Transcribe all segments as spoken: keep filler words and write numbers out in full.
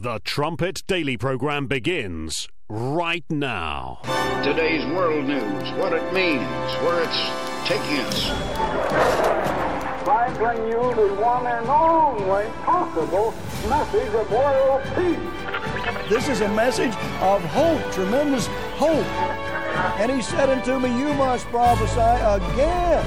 The Trumpet Daily Program begins right now. Today's world news, what it means, where it's taking us. I bring you the one and only possible message of world peace. This is a message of hope, tremendous hope. And he said unto me, you must prophesy again.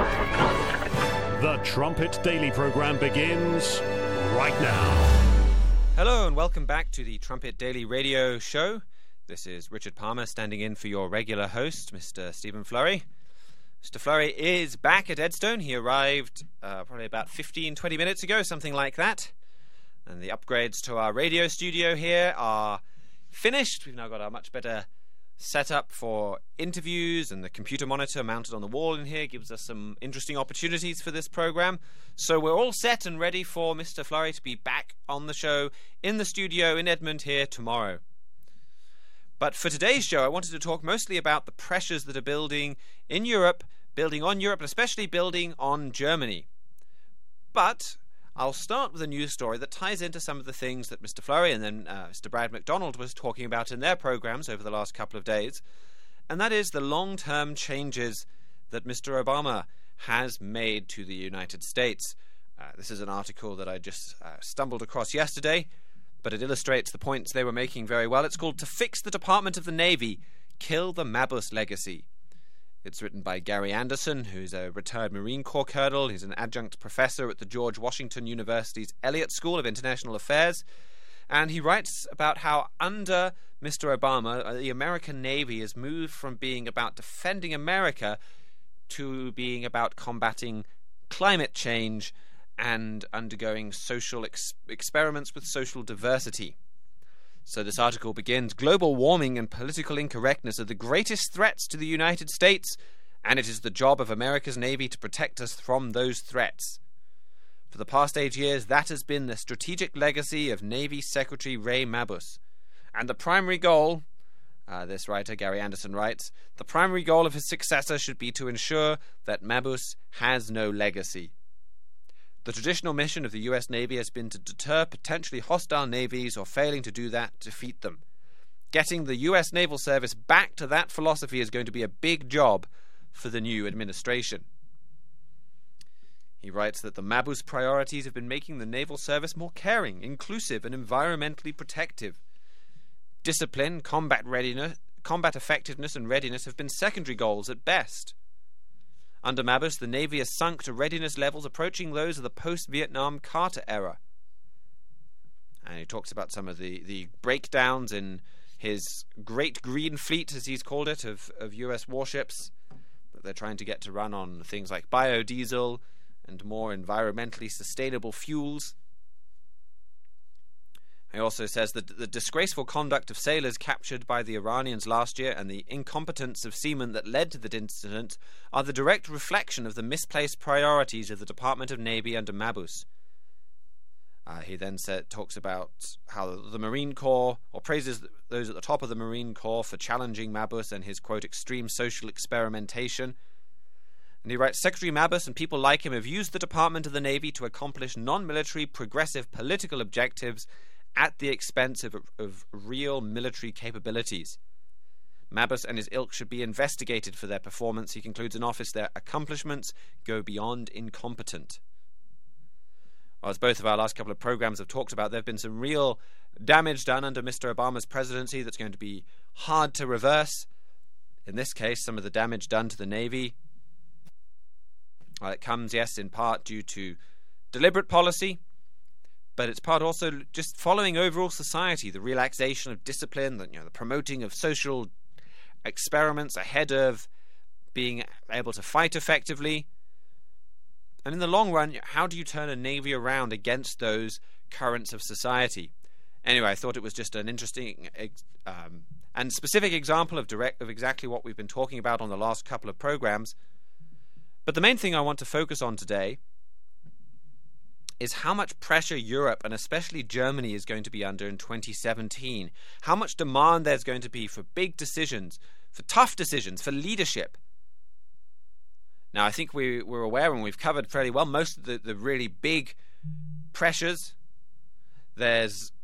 The Trumpet Daily Program begins right now. Hello and welcome back to the Trumpet Daily Radio Show. This is Richard Palmer standing in for your regular host, Mister Stephen Flurry. Mister Flurry is back at Edstone. He arrived uh, probably about fifteen, twenty minutes ago, something like that. And the upgrades to our radio studio here are finished. We've now got a much better setup for interviews, and the computer monitor mounted on the wall in here gives us some interesting opportunities for this program. So we're all set and ready for Mister Flurry to be back on the show in the studio in Edmond here tomorrow. But for today's show, I wanted to talk mostly about the pressures that are building in Europe, building on Europe, and especially building on Germany. But I'll start with a news story that ties into some of the things that Mister Flurry and then uh, Mister Brad McDonald was talking about in their programs over the last couple of days, and that is the long-term changes that Mister Obama has made to the United States. Uh, this is an article that I just uh, stumbled across yesterday, but it illustrates the points they were making very well. It's called "To Fix the Department of the Navy, Kill the Mabus Legacy." It's written by Gary Anderson, who's a retired Marine Corps colonel. He's an adjunct professor at the George Washington University's Elliott School of International Affairs. And he writes about how under Mister Obama, the American Navy has moved from being about defending America to being about combating climate change and undergoing social ex- experiments with social diversity. So this article begins, "Global warming and political incorrectness are the greatest threats to the United States, and it is the job of America's Navy to protect us from those threats. For the past eight years, that has been the strategic legacy of Navy Secretary Ray Mabus. And the primary goal," uh, this writer, Gary Anderson, writes, "the primary goal of his successor should be to ensure that Mabus has no legacy. The traditional mission of the U S Navy has been to deter potentially hostile navies, or failing to do that, defeat them. Getting the U S Naval Service back to that philosophy is going to be a big job for the new administration." He writes that the Mabus priorities have been making the naval service more caring, inclusive, and environmentally protective. Discipline, combat readiness, combat effectiveness, and readiness have been secondary goals at best. Under Mabus, the Navy has sunk to readiness levels approaching those of the post-Vietnam Carter era. And he talks about some of the, the breakdowns in his Great Green Fleet, as he's called it, of, of U S warships that they're trying to get to run on things like biodiesel and more environmentally sustainable fuels. He also says that the disgraceful conduct of sailors captured by the Iranians last year and the incompetence of seamen that led to the incident are the direct reflection of the misplaced priorities of the Department of Navy under Mabus. Uh, he then said, talks about how the Marine Corps, or praises those at the top of the Marine Corps for challenging Mabus and his, quote, extreme social experimentation. And he writes, "Secretary Mabus and people like him have used the Department of the Navy to accomplish non-military progressive political objectives at the expense of, of real military capabilities. Mabus and his ilk should be investigated for their performance." He concludes, "in office, their accomplishments go beyond incompetent." Well, as both of our last couple of programs have talked about, there have been some real damage done under Mister Obama's presidency that's going to be hard to reverse. In this case, some of the damage done to the Navy, well, it comes, yes, in part due to deliberate policy, but it's part also just following overall society, the relaxation of discipline, the, you know, the promoting of social experiments ahead of being able to fight effectively. And in the long run, how do you turn a navy around against those currents of society? Anyway, I thought it was just an interesting um, and specific example of direct of exactly what we've been talking about on the last couple of programs. But the main thing I want to focus on today is how much pressure Europe, and especially Germany, is going to be under in twenty seventeen. How much demand there's going to be for big decisions, for tough decisions, for leadership. Now, I think we, we're aware, and we've covered fairly well, most of the, the really big pressures. There's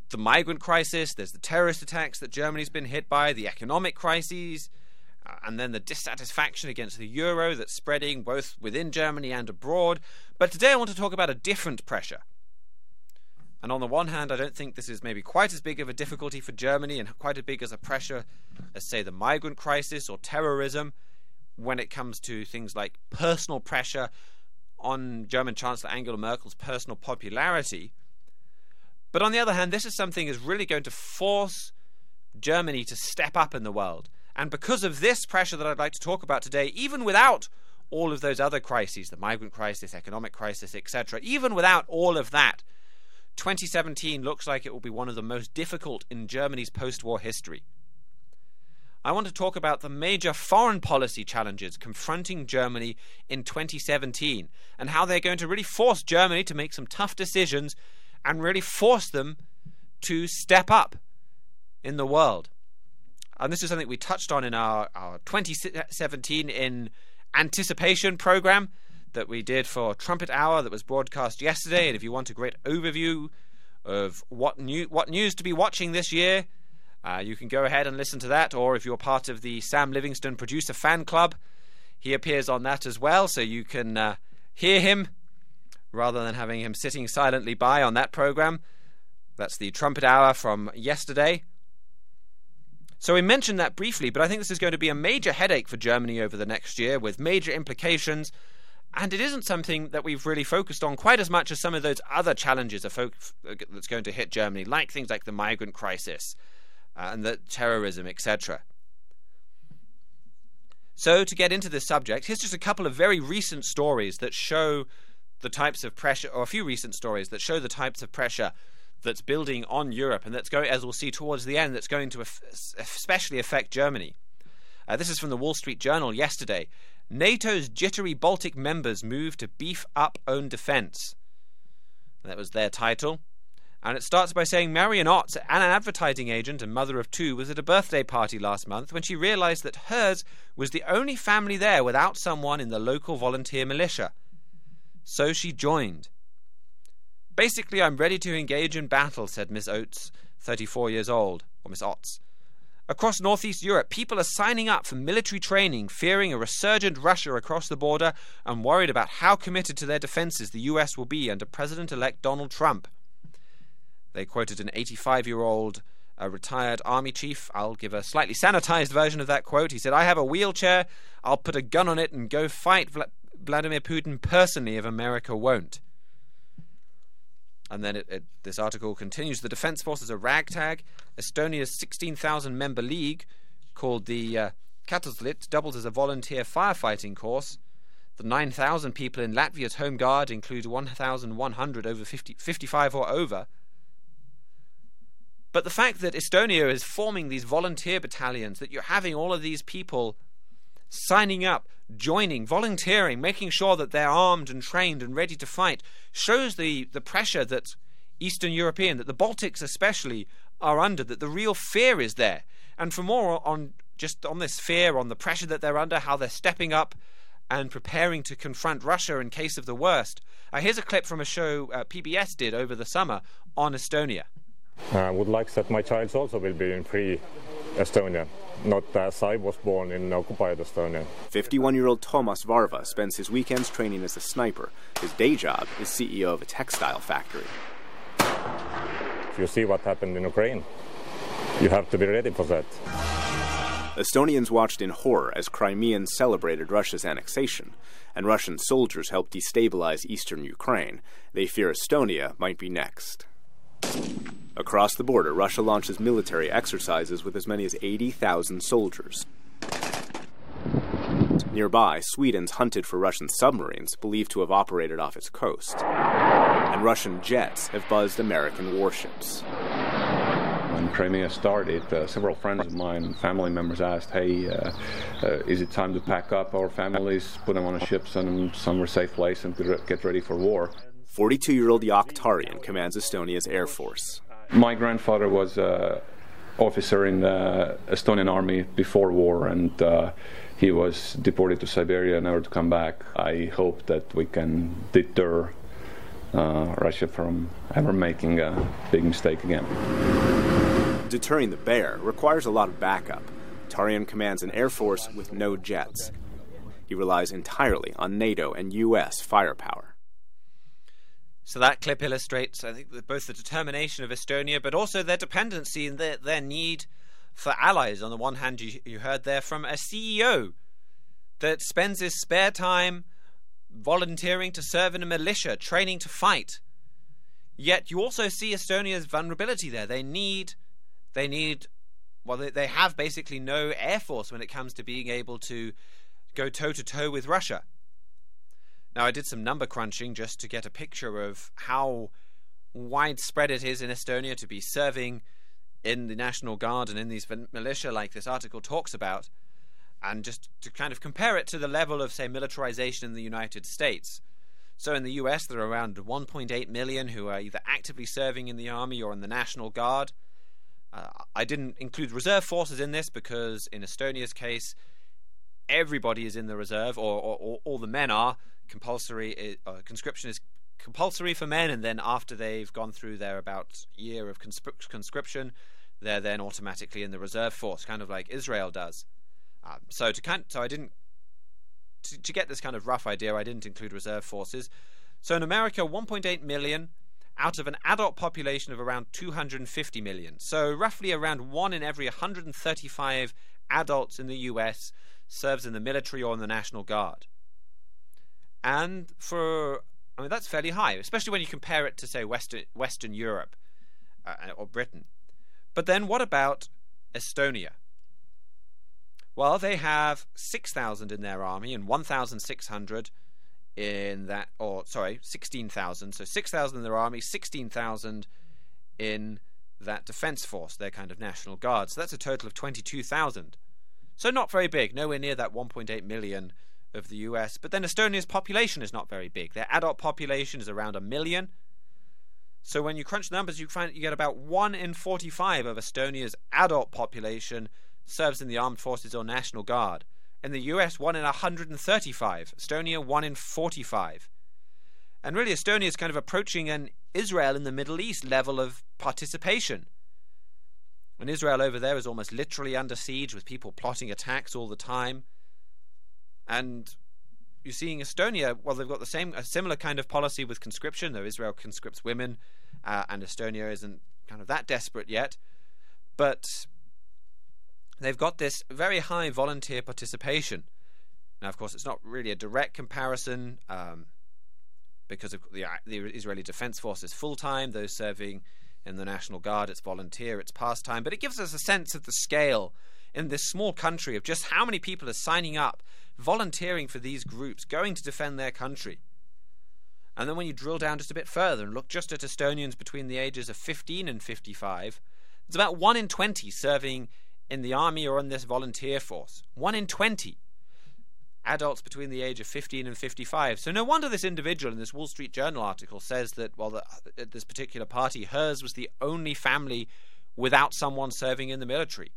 the migrant crisis, there's the terrorist attacks that Germany's been hit by, the economic crises, uh, and then the dissatisfaction against the euro that's spreading both within Germany and abroad. But today I want to talk about a different pressure. And on the one hand, I don't think this is maybe quite as big of a difficulty for Germany and quite as big as a pressure as, say, the migrant crisis or terrorism when it comes to things like personal pressure on German Chancellor Angela Merkel's personal popularity. But on the other hand, this is something that is really going to force Germany to step up in the world. And because of this pressure that I'd like to talk about today, even without all of those other crises, the migrant crisis, economic crisis, et cetera, even without all of that, twenty seventeen looks like it will be one of the most difficult in Germany's post-war history. I want to talk about the major foreign policy challenges confronting Germany in twenty seventeen and how they're going to really force Germany to make some tough decisions and really force them to step up in the world. And this is something we touched on in our, our twenty seventeen in Anticipation program that we did for Trumpet Hour that was broadcast yesterday. And if you want a great overview of what new what news to be watching this year, uh, you can go ahead and listen to that. Or if you're part of the Sam Livingston Producer Fan Club, he appears on that as well, so you can uh, hear him rather than having him sitting silently by on that program. That's the Trumpet Hour from yesterday. So we mentioned that briefly, but I think this is going to be a major headache for Germany over the next year with major implications. And it isn't something that we've really focused on quite as much as some of those other challenges are fo- that's going to hit Germany, like things like the migrant crisis uh, and the terrorism, et cetera. So to get into this subject, here's just a couple of very recent stories that show the types of pressure, or a few recent stories that show the types of pressure that's building on Europe, and that's going, as we'll see towards the end, that's going to especially affect Germany. Uh, this is from the Wall Street Journal yesterday. NATO's jittery Baltic members move to beef up own defence. That was their title. And it starts by saying Marion Otts, an advertising agent and mother of two, was at a birthday party last month when she realised that hers was the only family there without someone in the local volunteer militia. So she joined. Basically, I'm ready to engage in battle, said Miss Oates, thirty-four years old, or Miss Otts. Across northeast Europe, people are signing up for military training, fearing a resurgent Russia across the border and worried about how committed to their defences the U S will be under President-elect Donald Trump. They quoted an eighty-five-year-old uh, retired army chief. I'll give a slightly sanitized version of that quote. He said, I have a wheelchair, I'll put a gun on it and go fight Vla- Vladimir Putin personally if America won't. And then it, it, this article continues. The Defence Force is a ragtag. Estonia's sixteen thousand member league, called the uh, Katuslit, doubles as a volunteer firefighting course. The nine thousand people in Latvia's Home Guard include one thousand one hundred over fifty, fifty-five or over. But the fact that Estonia is forming these volunteer battalions, that you're having all of these people signing up, joining, volunteering, making sure that they're armed and trained and ready to fight, shows the, the pressure that Eastern European, that the Baltics especially, are under, that the real fear is there. And for more on just on this fear, on the pressure that they're under, how they're stepping up and preparing to confront Russia in case of the worst, uh, here's a clip from a show uh, P B S did over the summer on Estonia. I would like that my child also will be in free Estonia, not as I was born in occupied Estonia. fifty-one-year-old Thomas Varva spends his weekends training as a sniper. His day job is C E O of a textile factory. If you see what happened in Ukraine, you have to be ready for that. Estonians watched in horror as Crimeans celebrated Russia's annexation, and Russian soldiers helped destabilize eastern Ukraine. They fear Estonia might be next. Across the border, Russia launches military exercises with as many as eighty thousand soldiers. Nearby, Sweden's hunted for Russian submarines believed to have operated off its coast. And Russian jets have buzzed American warships. When Crimea started, uh, several friends of mine, family members asked, hey, uh, uh, is it time to pack up our families, put them on a ship, send them somewhere safe place and get ready for war? forty-two-year-old Jaak Tarian commands Estonia's Air Force. My grandfather was an uh, officer in the Estonian army before war, and uh, he was deported to Siberia, never to come back. I hope that we can deter uh, Russia from ever making a big mistake again. Deterring the bear requires a lot of backup. Tarian commands an air force with no jets. He relies entirely on NATO and U S firepower. So that clip illustrates, I think, both the determination of Estonia, but also their dependency and their, their need for allies. On the one hand, you, you heard there from a C E O that spends his spare time volunteering to serve in a militia, training to fight. Yet you also see Estonia's vulnerability there. They need, they need, well, they, they have basically no air force when it comes to being able to go toe-to-toe with Russia. Now, I did some number crunching just to get a picture of how widespread it is in Estonia to be serving in the National Guard and in these militia like this article talks about, and just to kind of compare it to the level of, say, militarization in the United States. So in the U S, there are around one point eight million who are either actively serving in the Army or in the National Guard. Uh, I didn't include reserve forces in this because in Estonia's case, everybody is in the reserve, or, or, or all the men are. Compulsory uh, conscription is compulsory for men, and then after they've gone through their about year of conscrip- conscription, they're then automatically in the reserve force, kind of like Israel does. Um, so to kind, so I didn't to, to get this kind of rough idea, I didn't include reserve forces. So in America, one point eight million out of an adult population of around two hundred fifty million. So roughly around one in every one hundred thirty-five adults in the U S serves in the military or in the National Guard. And for, I mean, that's fairly high, especially when you compare it to, say, Western, Western Europe uh, or Britain. But then what about Estonia? Well, they have six thousand in their army and one thousand six hundred in that, or sorry, sixteen thousand. So six thousand in their army, sixteen thousand in that defense force, their kind of National Guard. So that's a total of twenty-two thousand. So not very big, nowhere near that one point eight million of the U S. But then Estonia's population is not very big. Their adult population is around a million. So when you crunch the numbers, you find you get about one in forty-five of Estonia's adult population serves in the armed forces or National Guard. In the U S, one in one hundred thirty-five. Estonia, one in forty-five. And really, Estonia is kind of approaching an Israel in the Middle East level of participation. And Israel over there is almost literally under siege with people plotting attacks all the time. And you're seeing Estonia, well, they've got the same, a similar kind of policy with conscription, though Israel conscripts women, uh, and Estonia isn't kind of that desperate yet. But they've got this very high volunteer participation. Now, of course, it's not really a direct comparison um, because of the, the Israeli Defense Force is full-time. Those serving in the National Guard, it's volunteer, it's pastime. But it gives us a sense of the scale in this small country of just how many people are signing up, volunteering for these groups, going to defend their country. And then when you drill down just a bit further and look just at Estonians between the ages of fifteen and fifty-five, it's about one in twenty serving in the army or in this volunteer force. one in twenty adults between the age of fifteen and fifty-five. So no wonder this individual in this Wall Street Journal article says that, well, the, at this particular party, hers was the only family without someone serving in the military.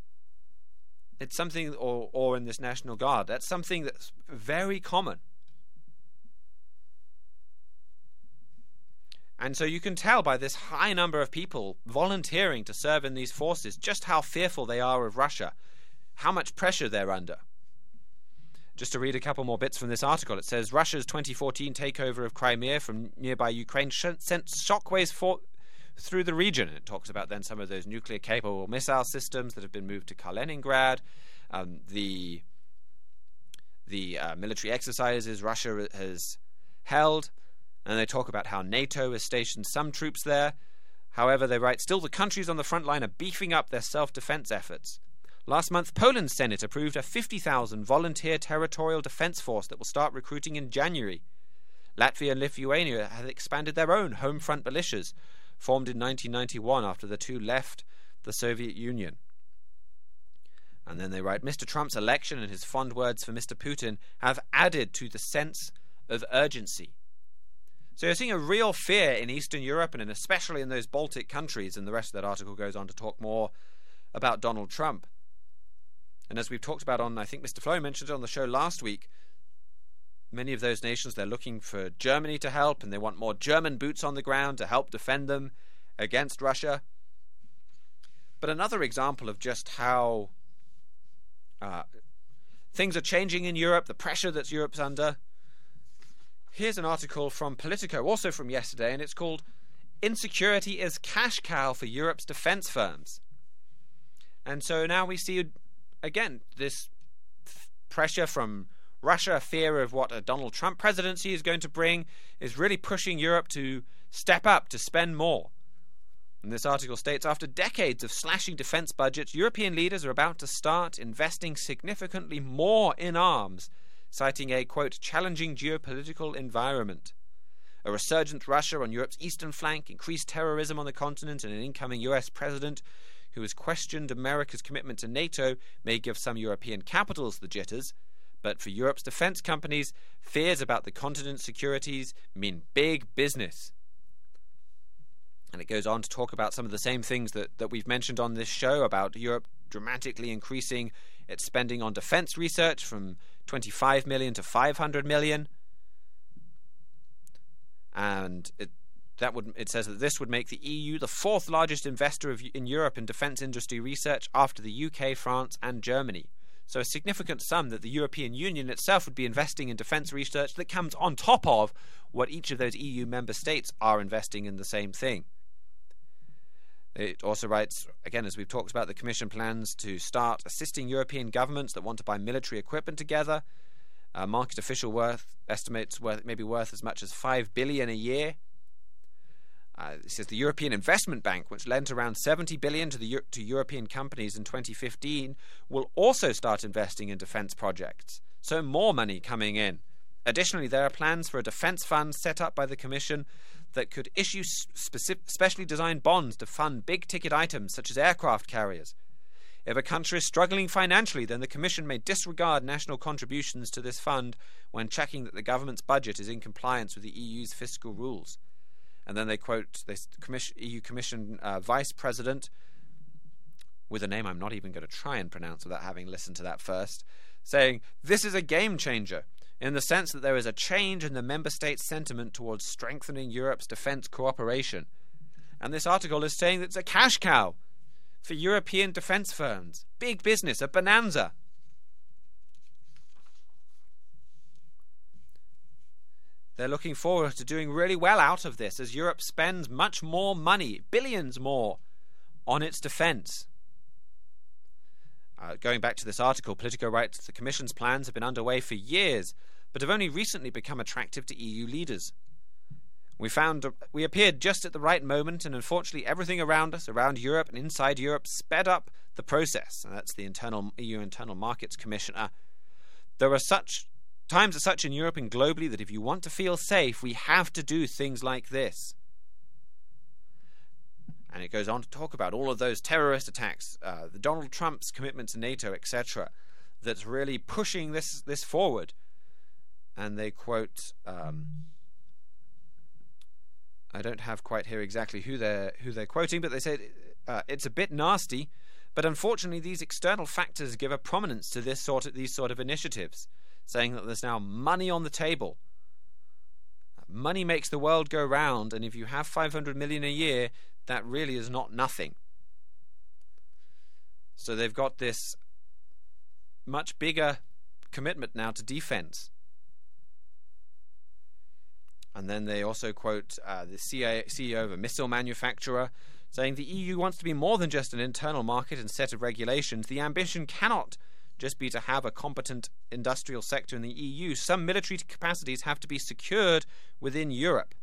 It's something, or, or in this National Guard, that's something that's very common. And so you can tell by this high number of people volunteering to serve in these forces just how fearful they are of Russia, how much pressure they're under. Just to read a couple more bits from this article, it says Russia's twenty fourteen takeover of Crimea from nearby Ukraine sent shockwaves for, through the region. And it talks about then some of those nuclear-capable missile systems that have been moved to Kaliningrad, um, the the uh, military exercises Russia has held, and they talk about how NATO has stationed some troops there. However, they write, still the countries on the front line are beefing up their self-defense efforts. Last month, Poland's Senate approved a fifty thousand volunteer territorial defense force that will start recruiting in January. Latvia and Lithuania have expanded their own home front militias, formed in nineteen ninety-one after the two left the Soviet Union. And then they write, Mister Trump's election and his fond words for Mister Putin have added to the sense of urgency. So you're seeing a real fear in Eastern Europe and especially in those Baltic countries, and the rest of that article goes on to talk more about Donald Trump. And as we've talked about on, I think Mister Flo mentioned it on the show last week, many of those nations, they're looking for Germany to help, and they want more German boots on the ground to help defend them against Russia. But another example of just how uh, things are changing in Europe, the pressure that Europe's under. Here's an article from Politico, also from yesterday, and it's called "Insecurity is Cash Cow for Europe's Defense Firms." And so now we see, again, this f- pressure from Russia, fear of what a Donald Trump presidency is going to bring, is really pushing Europe to step up, to spend more. And this article states, after decades of slashing defense budgets, European leaders are about to start investing significantly more in arms, citing a, quote, challenging geopolitical environment. A resurgent Russia on Europe's eastern flank, increased terrorism on the continent, and an incoming U S president who has questioned America's commitment to NATO may give some European capitals the jitters. But for Europe's defense companies, fears about the continent's securities mean big business. And it goes on to talk about some of the same things that, that we've mentioned on this show about Europe dramatically increasing its spending on defense research from twenty-five million to five hundred million. And it that would it says that this would make the E U the fourth largest investor of, in Europe in defense industry research after the U K, France, and Germany. So a significant sum that the European Union itself would be investing in defense research that comes on top of what each of those E U member states are investing in the same thing. It also writes, again, as we've talked about, the Commission plans to start assisting European governments that want to buy military equipment together. Uh, market official worth estimates worth maybe worth as much as five billion dollars a year. Uh, it says the European Investment Bank, which lent around seventy billion dollars to the to European companies in twenty fifteen, will also start investing in defense projects. So more money coming in. Additionally, there are plans for a defense fund set up by the Commission that could issue specific, specially designed bonds to fund big-ticket items such as aircraft carriers. If a country is struggling financially, then the Commission may disregard national contributions to this fund when checking that the government's budget is in compliance with the E U's fiscal rules. And then they quote this commission, E U Commission uh, Vice President, with a name I'm not even going to try and pronounce without having listened to that first, saying, "This is a game changer, in the sense that there is a change in the member states' sentiment towards strengthening Europe's defense cooperation." And this article is saying that it's a cash cow for European defense firms. Big business, a bonanza. They're looking forward to doing really well out of this as Europe spends much more money, billions more, on its defense. Uh, going back to this article, Politico writes the Commission's plans have been underway for years, but have only recently become attractive to E U leaders. We found we appeared just at the right moment, and unfortunately everything around us, around Europe and inside Europe, sped up the process. And that's the internal E U Internal Markets Commissioner. There are such times are such in Europe and globally that if you want to feel safe, we have to do things like this. And it goes on to talk about all of those terrorist attacks, uh, the Donald Trump's commitment to NATO, et cetera, that's really pushing this this forward. And they quote, um, I don't have quite here exactly who they're who they're quoting, but they said uh, it's a bit nasty, but unfortunately these external factors give a prominence to this sort of these sort of initiatives, saying that there's now money on the table. Money makes the world go round, and if you have five hundred million a year, that really is not nothing. So they've got this much bigger commitment now to defense. And then they also quote uh, the C E O of a missile manufacturer, saying the E U wants to be more than just an internal market and set of regulations. The ambition cannot just be to have a competent industrial sector in the E U. Some military capacities have to be secured within Europe.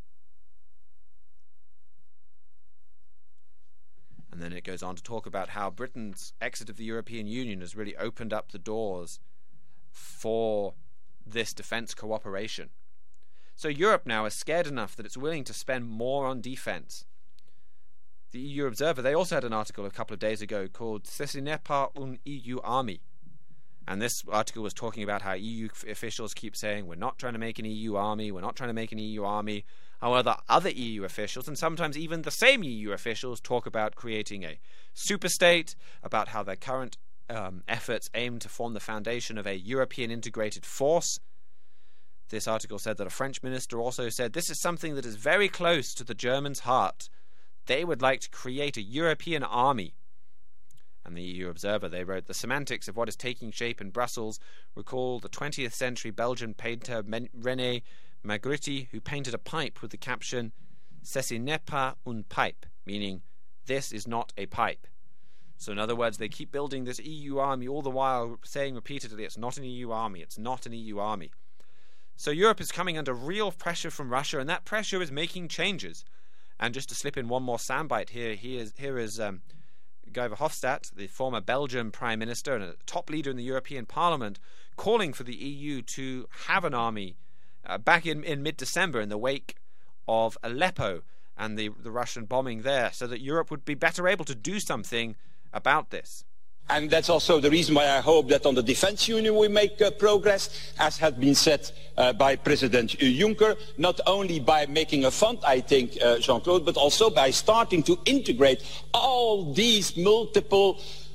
And then it goes on to talk about how Britain's exit of the European Union has really opened up the doors for this defense cooperation. So Europe now is scared enough that it's willing to spend more on defense. The E U Observer, they also had an article a couple of days ago called "Ce n'est pas une E U army." And this article was talking about how E U officials keep saying, we're not trying to make an E U army, we're not trying to make an E U army. However, other E U officials, and sometimes even the same E U officials, talk about creating a superstate, about how their current um, efforts aim to form the foundation of a European integrated force. this article said that a French minister also said this is something that is very close to the Germans' heart. They would like to create a European army. And the E U Observer, they wrote, the semantics of what is taking shape in Brussels recall the twentieth century Belgian painter René Magritte, who painted a pipe with the caption, Ceci n'est pas une pipe, meaning, this is not a pipe. So in other words, they keep building this E U army all the while saying repeatedly, it's not an E U army, it's not an E U army. So Europe is coming under real pressure from Russia, and that pressure is making changes. And just to slip in one more soundbite here, he is, here is um, Guy Verhofstadt, the former Belgian Prime Minister and a top leader in the European Parliament, calling for the E U to have an army uh, back in, in mid-December in the wake of Aleppo and the, the Russian bombing there, so that Europe would be better able to do something about this. And that's also the reason why I hope that on the defence union we make uh, progress, as had been said uh, by President Juncker, not only by making a fund, I think, uh, Jean-Claude, but also by starting to integrate all these multiple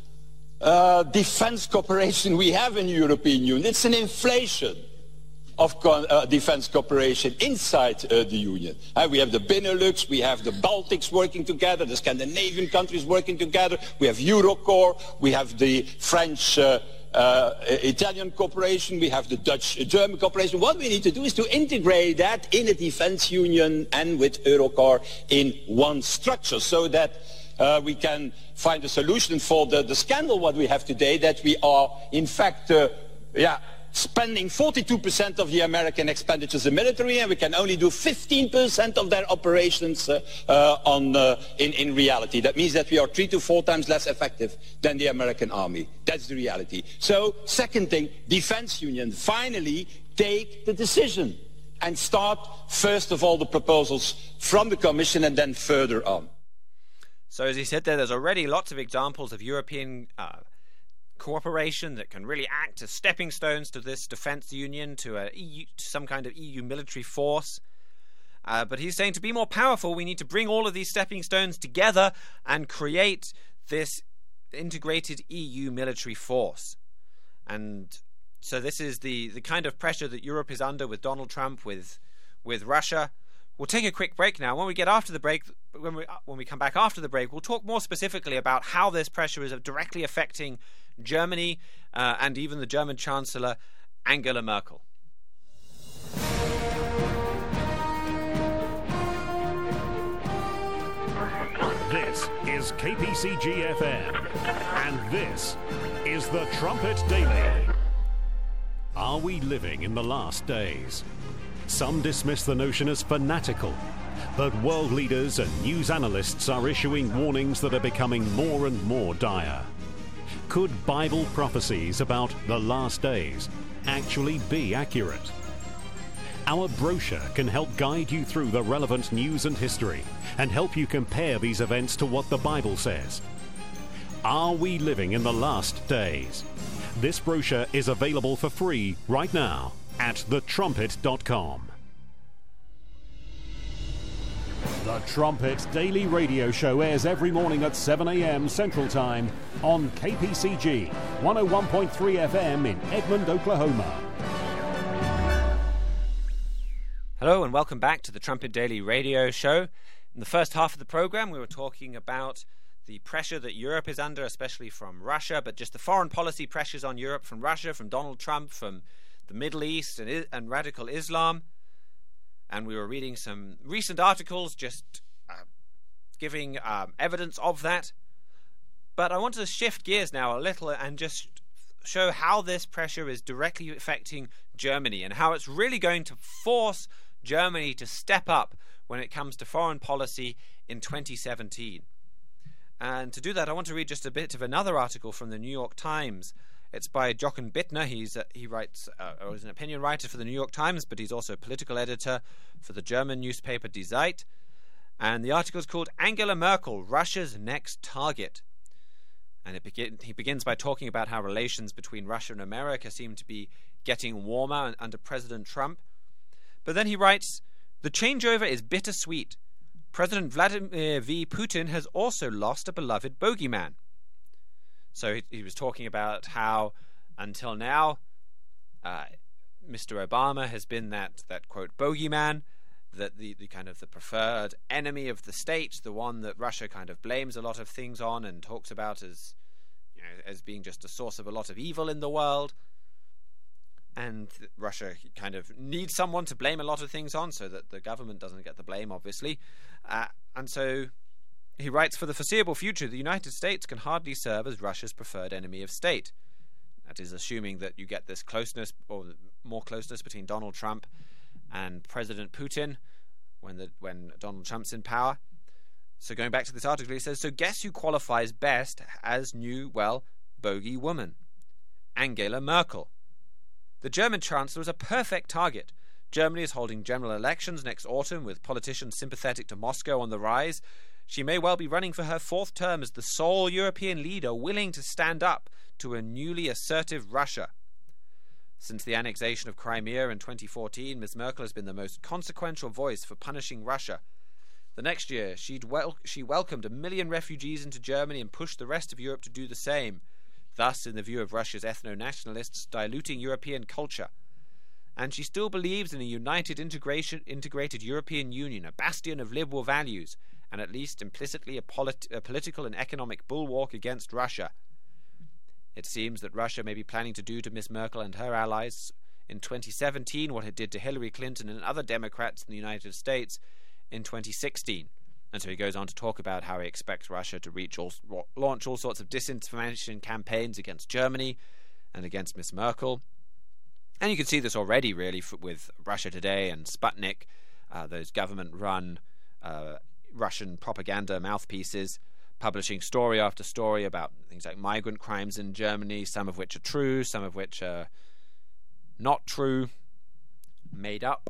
uh, defence cooperation we have in the European Union. It's an inflation of co uh, defence cooperation inside uh, the Union. Uh, we have the Benelux, we have the Baltics working together, the Scandinavian countries working together, we have Eurocorps, we have the French uh, uh, Italian cooperation, we have the Dutch German cooperation. What we need to do is to integrate that in a defence union and with Eurocorps in one structure, so that uh, we can find a solution for the, the scandal what we have today, that we are in fact uh, yeah, spending forty-two percent of the American expenditures in military, and we can only do fifteen percent of their operations uh, uh, on, uh, in, in reality. That means that we are three to four times less effective than the American army. That's the reality. So, second thing, defense union, finally take the decision and start, first of all, the proposals from the Commission and then further on. So, as he said there, there's already lots of examples of European uh, cooperation that can really act as stepping stones to this defence union, to, a E U, to some kind of E U military force. Uh, but he's saying to be more powerful, we need to bring all of these stepping stones together and create this integrated E U military force. And so this is the, the kind of pressure that Europe is under with Donald Trump, with with Russia. We'll take a quick break now. When we get after the break, when we when we come back after the break, we'll talk more specifically about how this pressure is directly affecting Germany uh, and even the German Chancellor Angela Merkel. This is K P C G F M, and this is the Trumpet Daily. Are we living in the last days? Some dismiss the notion as fanatical, but world leaders and news analysts are issuing warnings that are becoming more and more dire. Could Bible prophecies about the last days actually be accurate? Our brochure can help guide you through the relevant news and history and help you compare these events to what the Bible says. Are we living in the last days? This brochure is available for free right now at the trumpet dot com. The Trumpet Daily Radio Show airs every morning at seven a m Central Time on K P C G one oh one point three F M in Edmond, Oklahoma. Hello and welcome back to the Trumpet Daily Radio Show. In the first half of the program, we were talking about the pressure that Europe is under, especially from Russia, but just the foreign policy pressures on Europe from Russia, from Donald Trump, from the Middle East and, and radical Islam. And we were reading some recent articles just uh, giving um, evidence of that. But I want to shift gears now a little and just show how this pressure is directly affecting Germany and how it's really going to force Germany to step up when it comes to foreign policy in twenty seventeen. And to do that, I want to read just a bit of another article from the New York Times. It's by Jochen Bittner. He's uh, he writes, uh, or is an opinion writer for the New York Times, but he's also a political editor for the German newspaper Die Zeit. And the article is called Angela Merkel, Russia's Next Target. And it begin, he begins by talking about how relations between Russia and America seem to be getting warmer under President Trump. But then he writes, the changeover is bittersweet. President Vladimir V. Putin has also lost a beloved bogeyman. So he, he was talking about how, until now, uh, Mister Obama has been that, that quote, bogeyman, that the, the kind of the preferred enemy of the state, the one that Russia kind of blames a lot of things on and talks about as, you know, as being just a source of a lot of evil in the world. And Russia kind of needs someone to blame a lot of things on so that the government doesn't get the blame, obviously. Uh, and so he writes, for the foreseeable future, the United States can hardly serve as Russia's preferred enemy of state. That is assuming that you get this closeness, or more closeness, between Donald Trump and President Putin when the when Donald Trump's in power. So going back to this article, he says, so guess who qualifies best as new, well, bogey woman? Angela Merkel. The German Chancellor is a perfect target. Germany is holding general elections next autumn with politicians sympathetic to Moscow on the rise. She may well be running for her fourth term as the sole European leader willing to stand up to a newly assertive Russia. Since the annexation of Crimea in twenty fourteen, Miz Merkel has been the most consequential voice for punishing Russia. The next year, she'd wel- she welcomed a million refugees into Germany and pushed the rest of Europe to do the same, thus, in the view of Russia's ethno-nationalists, diluting European culture. And she still believes in a united integration, integrated European Union, a bastion of liberal values, and at least implicitly a, polit- a political and economic bulwark against Russia. It seems that Russia may be planning to do to Miss Merkel and her allies in twenty seventeen what it did to Hillary Clinton and other Democrats in the United States in twenty sixteen. And so he goes on to talk about how he expects Russia to reach all, launch all sorts of disinformation campaigns against Germany and against Miss Merkel. And you can see this already, really, with Russia Today and Sputnik, uh, those government-run uh, Russian propaganda mouthpieces, publishing story after story about things like migrant crimes in Germany, some of which are true, some of which are not true, made up,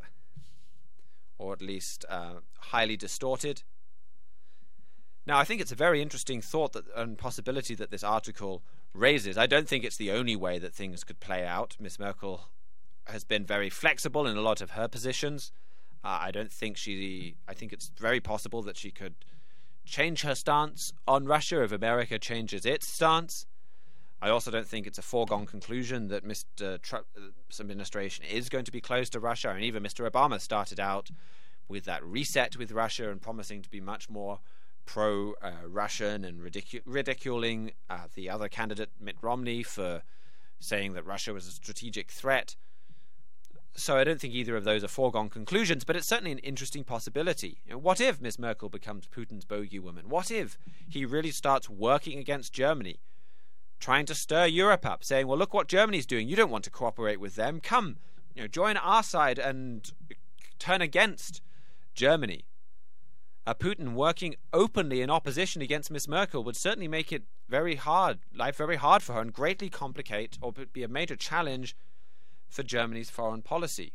or at least uh, highly distorted. Now, I think it's a very interesting thought that, and possibility that this article raises. I don't think it's the only way that things could play out. Miss Merkel has been very flexible in a lot of her positions. Uh, I don't think she... I think it's very possible that she could change her stance on Russia if America changes its stance. I also don't think it's a foregone conclusion that Mister Trump's administration is going to be close to Russia, and even Mister Obama started out with that reset with Russia and promising to be much more pro-Russian uh, and ridicu- ridiculing uh, the other candidate, Mitt Romney, for saying that Russia was a strategic threat. So I don't think either of those are foregone conclusions, but it's certainly an interesting possibility. You know, what if Miss Merkel becomes Putin's bogey woman? What if he really starts working against Germany, trying to stir Europe up, saying, well, look what Germany's doing. You don't want to cooperate with them. Come, you know, join our side and turn against Germany. Uh, Putin working openly in opposition against Miss Merkel would certainly make it very hard, life very hard for her, and greatly complicate or be a major challenge for Germany's foreign policy.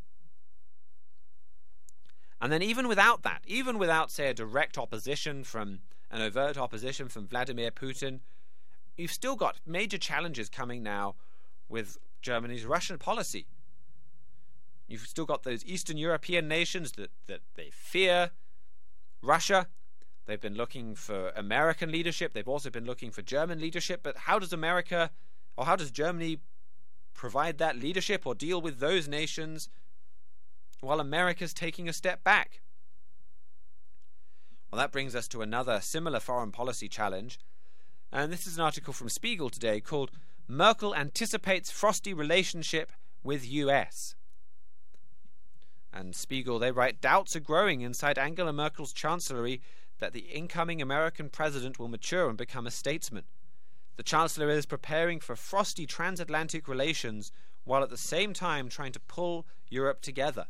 And then even without that, even without, say, a direct opposition from, an overt opposition from Vladimir Putin, you've still got major challenges coming now with Germany's Russian policy. You've still got those Eastern European nations that, that they fear Russia. They've been looking for American leadership. They've also been looking for German leadership. But how does America, or how does Germany provide that leadership or deal with those nations while America's taking a step back? Well, that brings us to another similar foreign policy challenge. And this is an article from Spiegel today called Merkel Anticipates Frosty Relationship with U S. And Spiegel, they write, doubts are growing inside Angela Merkel's chancellery that the incoming American president will mature and become a statesman. The Chancellor is preparing for frosty transatlantic relations while at the same time trying to pull Europe together.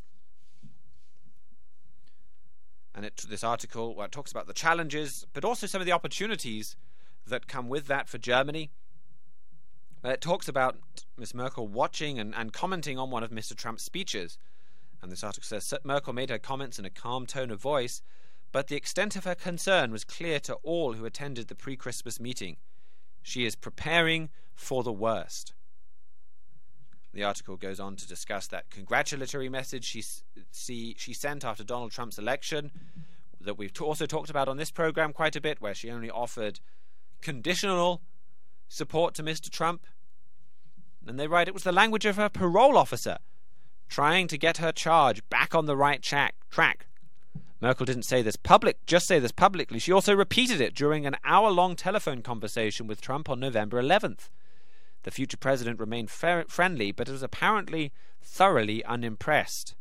And it, this article, well, it talks about the challenges, but also some of the opportunities that come with that for Germany. It talks about Miss Merkel watching and, and commenting on one of Mister Trump's speeches. And this article says, Merkel made her comments in a calm tone of voice, but the extent of her concern was clear to all who attended the pre-Christmas meeting. She is preparing for the worst. The article goes on to discuss that congratulatory message she see, she sent after Donald Trump's election, that we've t- also talked about on this program quite a bit, where she only offered conditional support to Mister Trump. And they write, it was the language of her parole officer. trying to get her charge back on the right track. track. Merkel didn't say this public, just say this publicly. She also repeated it during an hour-long telephone conversation with Trump on November eleventh. The future president remained fair, friendly, but was apparently thoroughly unimpressed.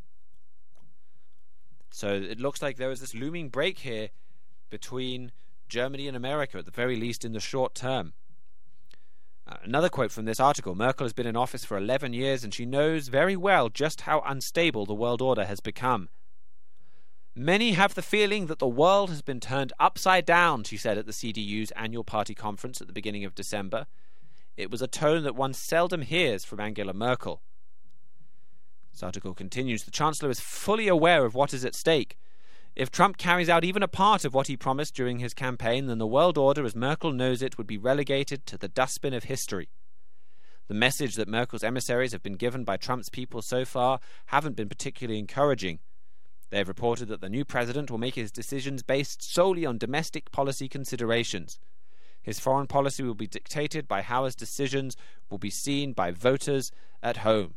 So it looks like there was this looming break here between Germany and America, at the very least in the short term. Uh, another quote from this article: Merkel has been in office for eleven years and she knows very well just how unstable the world order has become. Many have the feeling that the world has been turned upside down, she said at the C D U's annual party conference at the beginning of December. It was a tone that one seldom hears from Angela Merkel. This article continues: the Chancellor is fully aware of what is at stake. If Trump carries out even a part of what he promised during his campaign, then the world order as Merkel knows it would be relegated to the dustbin of history. The message that Merkel's emissaries have been given by Trump's people so far haven't been particularly encouraging. They have reported that the new president will make his decisions based solely on domestic policy considerations. His foreign policy will be dictated by how his decisions will be seen by voters at home.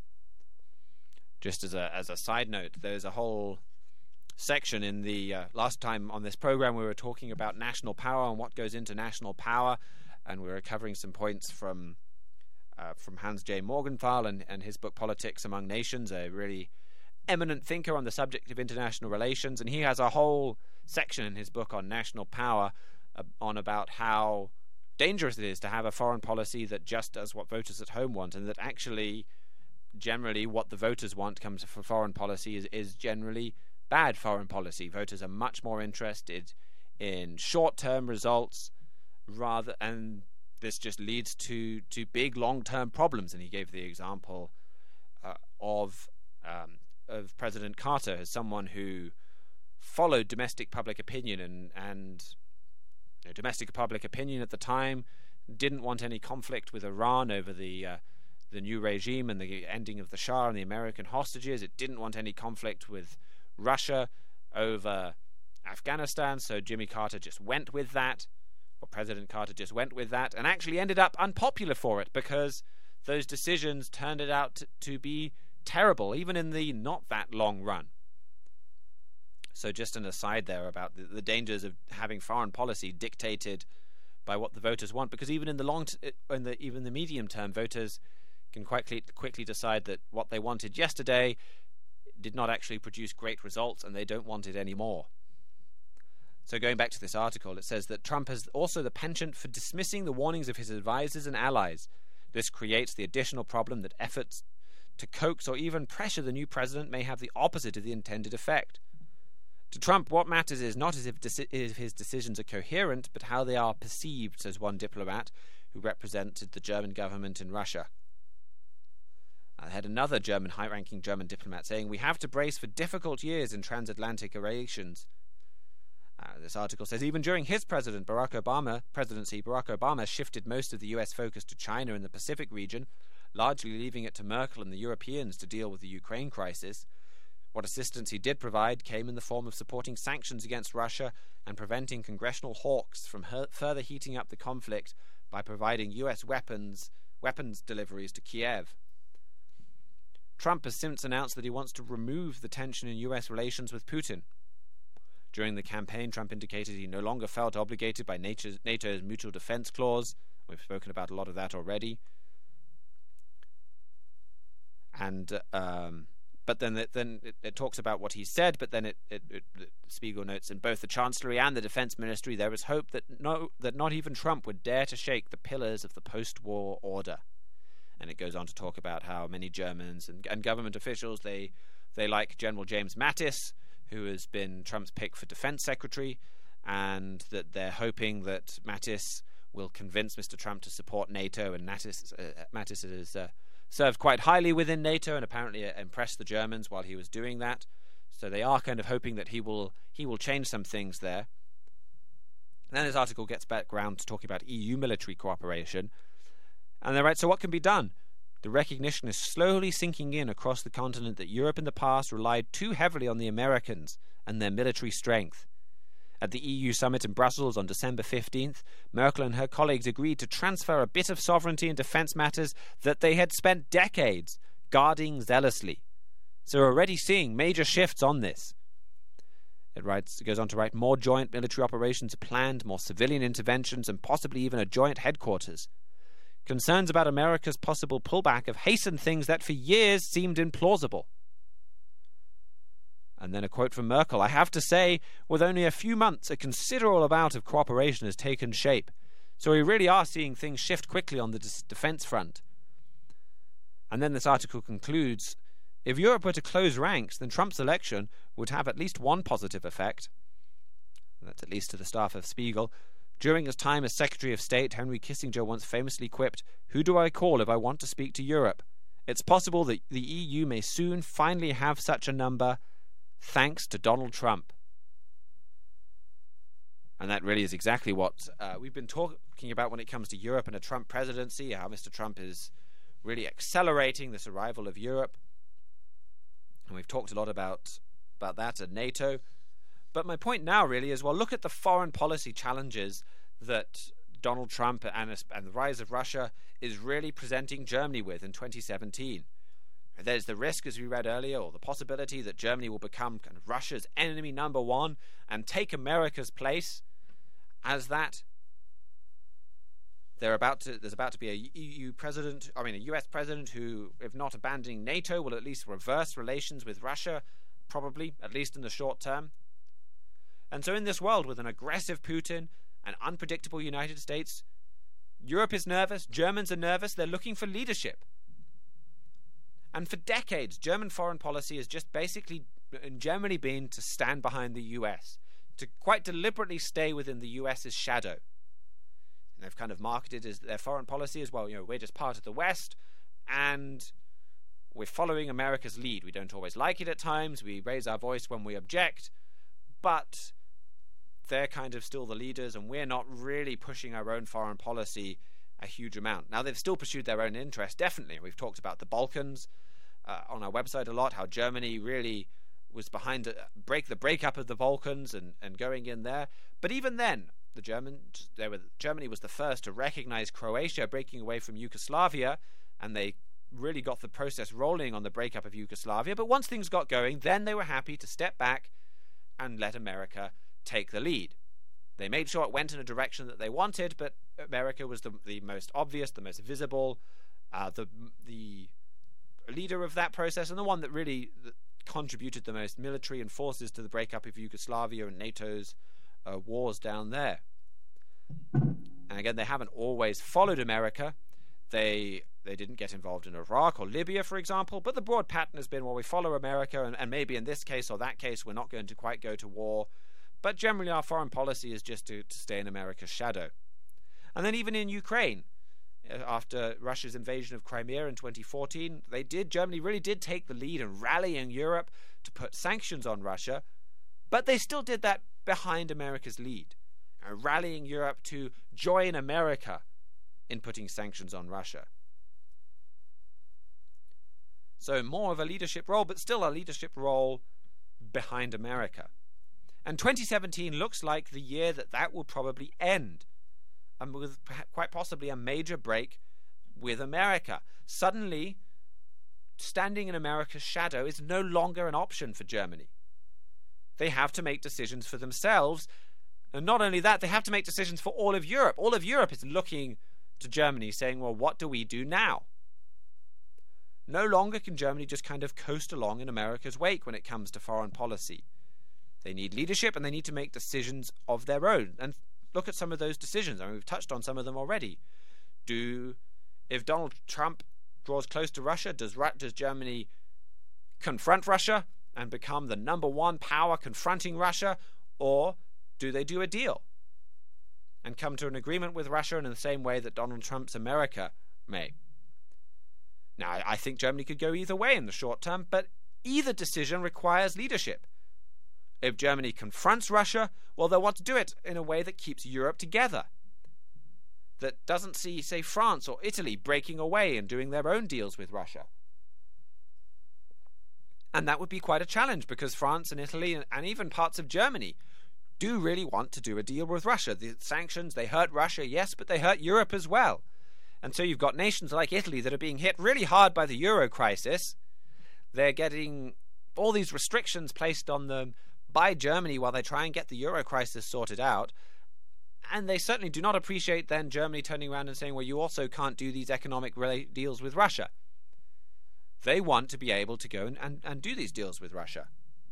Just as a as a side note, there's a whole section in the uh, last time on this program we were talking about national power and what goes into national power, and we were covering some points from uh, from Hans J. Morgenthau and, and his book Politics Among Nations, a really eminent thinker on the subject of international relations, and he has a whole section in his book on national power uh, on about how dangerous it is to have a foreign policy that just does what voters at home want, and that actually generally what the voters want comes from foreign policy is, is generally bad foreign policy. Voters are much more interested in short-term results rather, and this just leads to to big long-term problems. And he gave the example uh, of um, of President Carter as someone who followed domestic public opinion and and you know, domestic public opinion at the time didn't want any conflict with Iran over the uh, the new regime and the ending of the Shah and the American hostages. It didn't want any conflict with Russia over Afghanistan, so Jimmy Carter just went with that, or President Carter just went with that, and actually ended up unpopular for it because those decisions turned it out to, to be terrible, even in the not that long run. So just an aside there about the, the dangers of having foreign policy dictated by what the voters want, because even in the long, t- in the even the medium term, voters can quite quickly, quickly decide that what they wanted yesterday did not actually produce great results, and they don't want it anymore. So going back to this article, it says that Trump has also the penchant for dismissing the warnings of his advisors and allies. This creates the additional problem that efforts to coax or even pressure the new president may have the opposite of the intended effect. To Trump, what matters is not as if, deci- if his decisions are coherent, but how they are perceived, says one diplomat who represented the German government in Russia. I had another German, high-ranking German diplomat saying, "We have to brace for difficult years in transatlantic relations." Uh, this article says, even during his president, Barack Obama, presidency, Barack Obama shifted most of the U S focus to China and the Pacific region, largely leaving it to Merkel and the Europeans to deal with the Ukraine crisis. What assistance he did provide came in the form of supporting sanctions against Russia and preventing congressional hawks from her- further heating up the conflict by providing U S weapons weapons deliveries to Kiev. Trump has since announced that he wants to remove the tension in U S relations with Putin. During the campaign, Trump indicated he no longer felt obligated by NATO's, NATO's mutual defense clause. We've spoken about a lot of that already. And um, but then it, then it, it talks about what he said. But then it, it, it Spiegel notes in both the Chancellery and the Defense Ministry there was hope that no that not even Trump would dare to shake the pillars of the post-war order. And it goes on to talk about how many Germans and, and government officials they they like General James Mattis, who has been Trump's pick for defense secretary, and that they're hoping that Mattis will convince Mister Trump to support NATO. And Mattis, uh, Mattis has uh, served quite highly within NATO and apparently uh, impressed the Germans while he was doing that. So they are kind of hoping that he will he will change some things there. And then this article gets back around to talking about E U military cooperation. And they write, so what can be done? The recognition is slowly sinking in across the continent that Europe in the past relied too heavily on the Americans and their military strength. At the E U summit in Brussels on December fifteenth, Merkel and her colleagues agreed to transfer a bit of sovereignty in defense matters that they had spent decades guarding zealously. So we're already seeing major shifts on this. It writes, it goes on to write, more joint military operations are planned, more civilian interventions, and possibly even a joint headquarters. Concerns about America's possible pullback have hastened things that for years seemed implausible. And then a quote from Merkel, I have to say, with only a few months, a considerable amount of cooperation has taken shape. So we really are seeing things shift quickly on the defense front. And then this article concludes, if Europe were to close ranks, then Trump's election would have at least one positive effect. That's at least to the staff of Spiegel. During his time as Secretary of State, Henry Kissinger once famously quipped, who do I call if I want to speak to Europe? It's possible that the E U may soon finally have such a number, thanks to Donald Trump. And that really is exactly what uh, we've been talking about when it comes to Europe and a Trump presidency, how Mister Trump is really accelerating this arrival of Europe. And we've talked a lot about, about that at NATO. But my point now really is, well, look at the foreign policy challenges that Donald Trump and, and the rise of Russia is really presenting Germany with in twenty seventeen. There's the risk, as we read earlier, or the possibility that Germany will become kind of Russia's enemy number one and take America's place as that. They're about to, there's about to be a E U president, I mean a U S president who, if not abandoning NATO, will at least reverse relations with Russia, probably, at least in the short term. And so in this world, with an aggressive Putin, an unpredictable United States, Europe is nervous, Germans are nervous, they're looking for leadership. And for decades, German foreign policy has just basically, in Germany, been to stand behind the U S, to quite deliberately stay within the US's shadow. And they've kind of marketed as their foreign policy as, well, you know, we're just part of the West, and we're following America's lead. We don't always like it at times, we raise our voice when we object, but they're kind of still the leaders, and we're not really pushing our own foreign policy a huge amount. Now, they've still pursued their own interests, definitely. We've talked about the Balkans uh, on our website a lot, how Germany really was behind uh, break the breakup of the Balkans and, and going in there. But even then, the Germans, they were, Germany was the first to recognize Croatia breaking away from Yugoslavia, and they really got the process rolling on the breakup of Yugoslavia. But once things got going, then they were happy to step back and let America take the lead. They made sure it went in a direction that they wanted, but America was the, the most obvious, the most visible, uh, the the leader of that process, and the one that really contributed the most military and forces to the breakup of Yugoslavia and NATO's uh, wars down there. And again, they haven't always followed America. They they didn't get involved in Iraq or Libya, for example, but the broad pattern has been, well, we follow America, and, and maybe in this case or that case we're not going to quite go to war. But generally our foreign policy is just to, to stay in America's shadow. And then even in Ukraine, after Russia's invasion of Crimea in twenty fourteen, they did, Germany really did take the lead in rallying Europe to put sanctions on Russia, but they still did that behind America's lead, uh, rallying Europe to join America in putting sanctions on Russia. So more of a leadership role, but still a leadership role behind America. And twenty seventeen looks like the year that that will probably end, and with quite possibly a major break with America. Suddenly, standing in America's shadow is no longer an option for Germany. They have to make decisions for themselves, and not only that, they have to make decisions for all of Europe. All of Europe is looking to Germany saying, well, what do we do now? No longer can Germany just kind of coast along in America's wake when it comes to foreign policy. They need leadership, and they need to make decisions of their own. And look at some of those decisions. I mean, we've touched on some of them already. Do, if Donald Trump draws close to Russia, does, does Germany confront Russia and become the number one power confronting Russia, or do they do a deal and come to an agreement with Russia in the same way that Donald Trump's America may? Now, I think Germany could go either way in the short term, but either decision requires leadership. If Germany confronts Russia, well, they'll want to do it in a way that keeps Europe together, that doesn't see, say, France or Italy breaking away and doing their own deals with Russia. And that would be quite a challenge, because France and Italy and even parts of Germany do really want to do a deal with Russia. The sanctions, they hurt Russia, yes, but they hurt Europe as well. And so you've got nations like Italy that are being hit really hard by the euro crisis. They're getting all these restrictions placed on them by Germany while they try and get the euro crisis sorted out. And they certainly do not appreciate then Germany turning around and saying, well, you also can't do these economic deals with Russia. They want to be able to go and, and, and do these deals with Russia.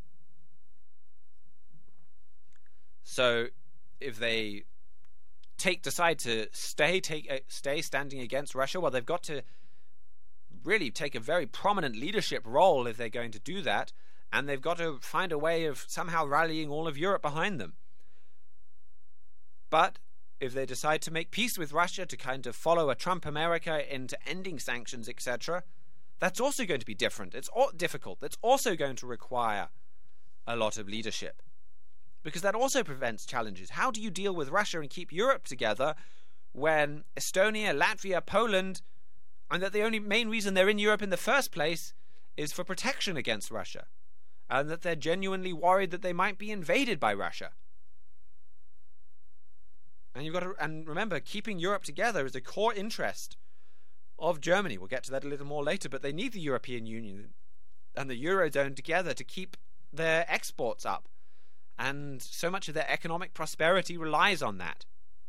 So if they take decide to stay take uh, stay standing against Russia, well, they've got to really take a very prominent leadership role if they're going to do that, and they've got to find a way of somehow rallying all of Europe behind them. But if they decide to make peace with Russia, to kind of follow a Trump America into ending sanctions, et cetera, that's also going to be different. It's all difficult. That's also going to require a lot of leadership, because that also prevents challenges. How do you deal with Russia and keep Europe together when Estonia, Latvia, Poland, and that the only main reason they're in Europe in the first place is for protection against Russia, and that they're genuinely worried that they might be invaded by Russia? And you've got to, and remember, keeping Europe together is a core interest of Germany. We'll get to that a little more later, but they need the European Union and the Eurozone together to keep their exports up. And so much of their economic prosperity relies on that.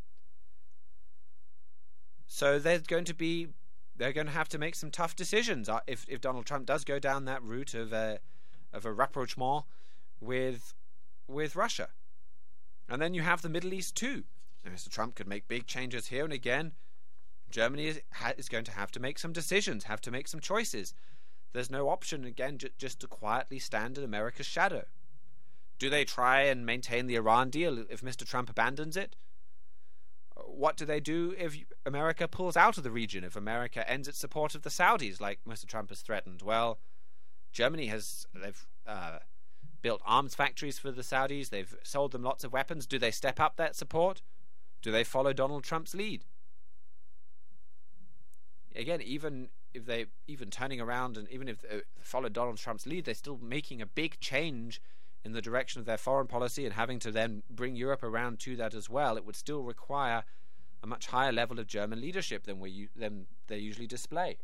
So there's going to be, they're going to have to make some tough decisions if if Donald Trump does go down that route of a of a rapprochement with with Russia. And then you have the Middle East too. Mister Trump could make big changes here, and again, Germany is, is going to have to make some decisions, have to make some choices. There's no option, again, j- just to quietly stand in America's shadow. Do they try and maintain the Iran deal if Mister Trump abandons it? What do they do if America pulls out of the region, if America ends its support of the Saudis, like Mister Trump has threatened? Well, Germany has they've uh, built arms factories for the Saudis. They've sold them lots of weapons. Do they step up that support? Do they follow Donald Trump's lead? Again, even if they even turning around and even if they follow Donald Trump's lead, they're still making a big change in the direction of their foreign policy and having to then bring Europe around to that as well. It would still require a much higher level of German leadership than we than they usually display.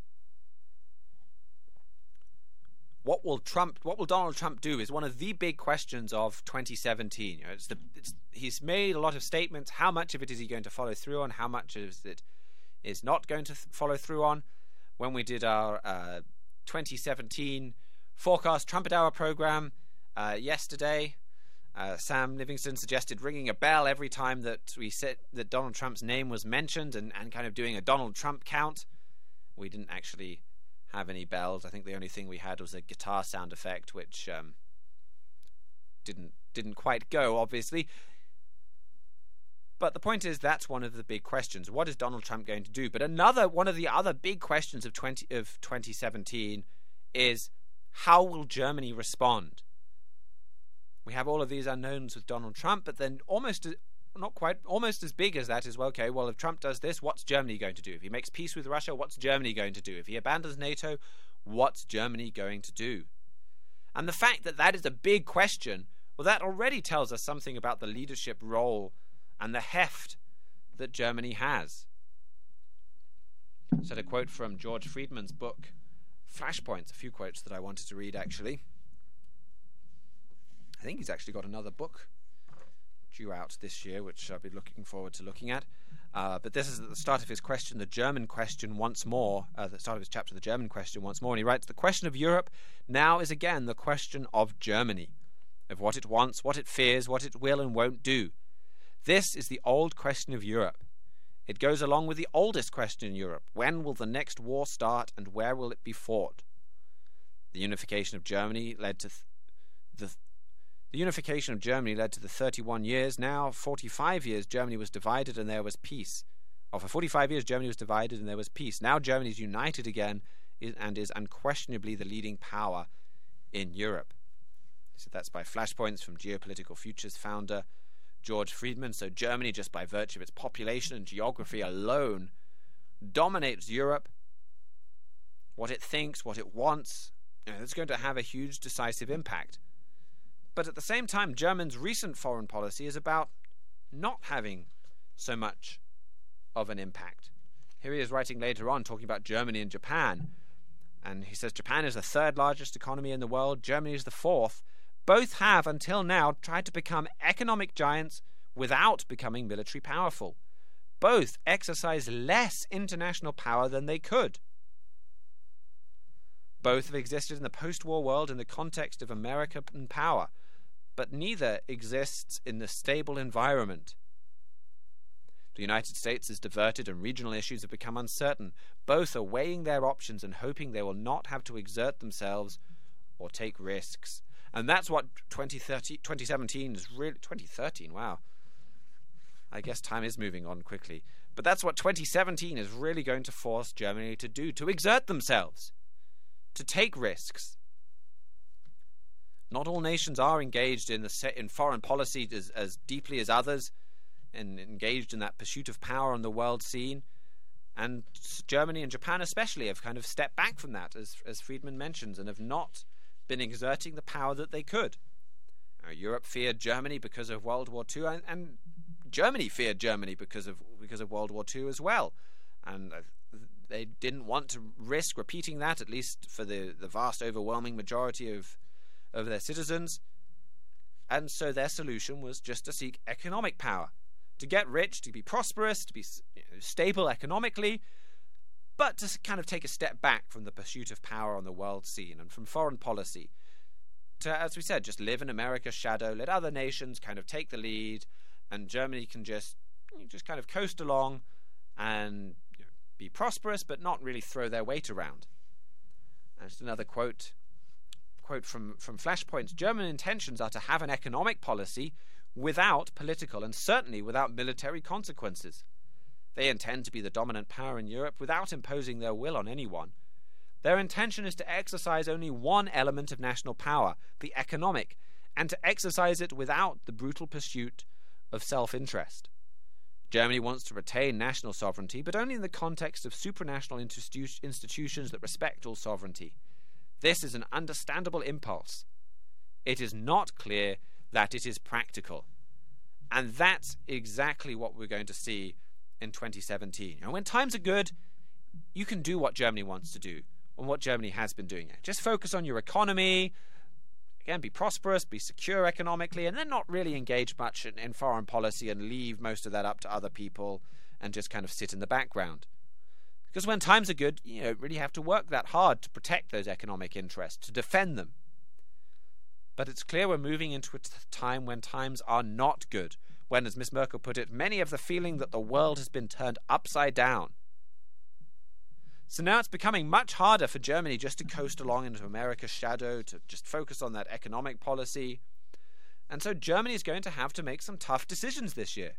What will Trump? What will Donald Trump do? Is one of the big questions of twenty seventeen. You know, it's the it's, he's made a lot of statements. How much of it is he going to follow through on? How much of it is not going to th- follow through on? When we did our uh, twenty seventeen forecast Trumpet Hour program uh, yesterday, uh, Sam Livingston suggested ringing a bell every time that we said that Donald Trump's name was mentioned, and, and kind of doing a Donald Trump count. We didn't actually have any bells. I think the only thing we had was a guitar sound effect, which um, didn't didn't quite go, obviously. But the point is, that's one of the big questions. What is Donald Trump going to do? But another one of the other big questions of twenty of twenty seventeen is, how will Germany respond? We have all of these unknowns with Donald Trump, but then almost not quite almost as big as that is, well, okay, well, if Trump does this, what's Germany going to do? If he makes peace with Russia, what's Germany going to do? If he abandons NATO, what's Germany going to do? And the fact that that is a big question, well, that already tells us something about the leadership role and the heft that Germany has. So, a quote from George Friedman's book, Flashpoints, a few quotes that I wanted to read, actually. I think he's actually got another book due out this year, which I'll be looking forward to looking at. Uh, but this is at the start of his question, the German question once more, uh, the start of his chapter, the German question once more, and he writes, the question of Europe now is again the question of Germany, of what it wants, what it fears, what it will and won't do. This is the old question of Europe. It goes along with the oldest question in Europe. When will the next war start and where will it be fought? The unification of Germany led to th- the The unification of Germany led to the thirty-one years. Now, forty-five years, Germany was divided and there was peace. Or for forty-five years, Germany was divided and there was peace. Now Germany is united again and is unquestionably the leading power in Europe. So that's by Flashpoints from Geopolitical Futures founder George Friedman. So Germany, just by virtue of its population and geography alone, dominates Europe. What it thinks, what it wants, you know, it's going to have a huge decisive impact. But at the same time, Germany's recent foreign policy is about not having so much of an impact. Here he is writing later on, talking about Germany and Japan. And he says Japan is the third largest economy in the world, Germany is the fourth. Both have, until now, tried to become economic giants without becoming military powerful. Both exercise less international power than they could. Both have existed in the post-war world in the context of American power, but neither exists in the stable environment. The United States is diverted and regional issues have become uncertain. Both are weighing their options and hoping they will not have to exert themselves or take risks. And that's what twenty thirty, twenty seventeen is really... twenty thirteen, wow. I guess time is moving on quickly. But that's what twenty seventeen is really going to force Germany to do, to exert themselves, to take risks. Not all nations are engaged in the in foreign policy as, as deeply as others, and engaged in that pursuit of power on the world scene. And Germany and Japan especially have kind of stepped back from that, as, as Friedman mentions, and have not been exerting the power that they could. Uh, Europe feared Germany because of World War Two, and, and Germany feared Germany because of because of World War Two as well. And uh, they didn't want to risk repeating that, at least for the, the vast overwhelming majority of, of their citizens. And so their solution was just to seek economic power, to get rich, to be prosperous, to be you know, stable economically, but to kind of take a step back from the pursuit of power on the world scene and from foreign policy. To, as we said, just live in America's shadow, let other nations kind of take the lead, and Germany can just just kind of coast along and you know, be prosperous, but not really throw their weight around. And just another quote quote from, from Flashpoint's: German intentions are to have an economic policy without political and certainly without military consequences. They intend to be the dominant power in Europe without imposing their will on anyone. Their intention is to exercise only one element of national power, the economic, and to exercise it without the brutal pursuit of self-interest. Germany wants to retain national sovereignty, but only in the context of supranational institu- institutions that respect all sovereignty. This is an understandable impulse. It is not clear that it is practical. And that's exactly what we're going to see in twenty seventeen. And when times are good, you can do what Germany wants to do, and what Germany has been doing. Just focus on your economy, again, be prosperous, be secure economically, and then not really engage much in, in foreign policy and leave most of that up to other people and just kind of sit in the background. Because when times are good, you don't really have to work that hard to protect those economic interests, to defend them. But it's clear we're moving into a time when times are not good, when, as Miss Merkel put it, many have the feeling that the world has been turned upside down. So now it's becoming much harder for Germany just to coast along into America's shadow, to just focus on that economic policy. And so Germany is going to have to make some tough decisions this year.